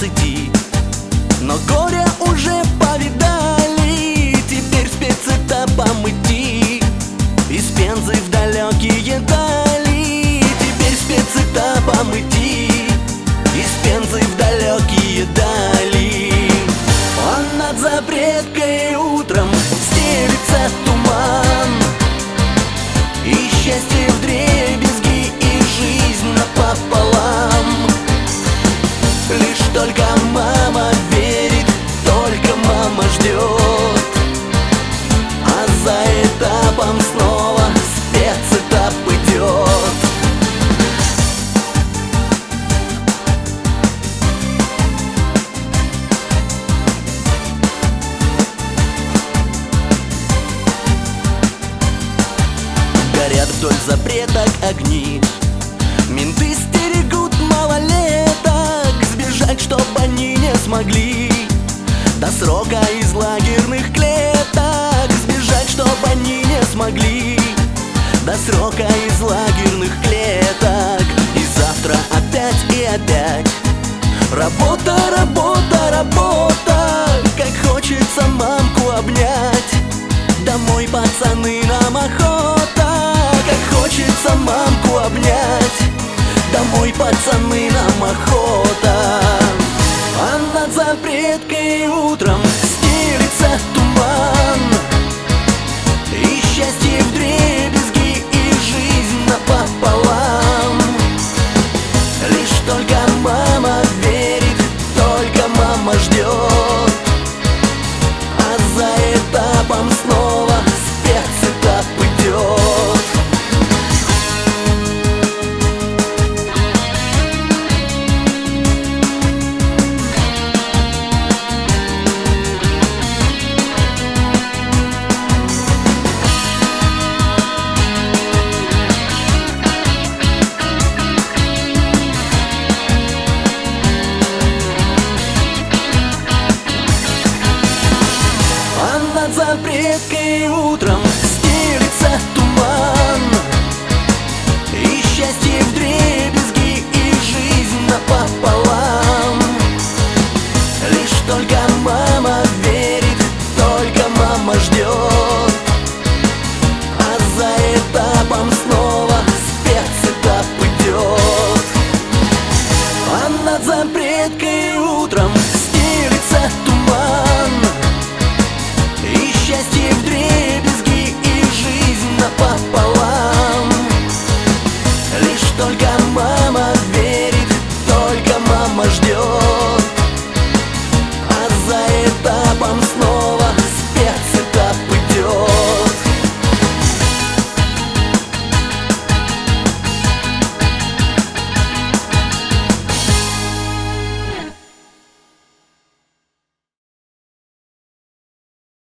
20, но горя уже повидали. Теперь спецэтапом идти из Пензы в далекие дали. Теперь спецэтапом идти из Пензы в далекие дали. Он над Запреткой утром стелится туман, и счастье вдребезги, и жизнь напополам. Лишь только мама верит, только мама ждет, а за этапом снова спецэтап идет. Горят вдоль запреток огни, менты стерегут малолеток, сбежать, чтоб они не смогли до срока из лагерных клеток. Сбежать, чтоб они не смогли до срока из лагерных клеток. И завтра опять и опять работа, работа, работа. Как хочется мамку обнять, домой, пацаны, нам охота. Как хочется мамку обнять, домой, пацаны, нам охота. А над Запреткой утром стелится туман, и счастье вдребезги, и жизнь напополам. Лишь только мама верит, только мама ждет, а за этапом снова спецэтап идет. Над Запреткой утром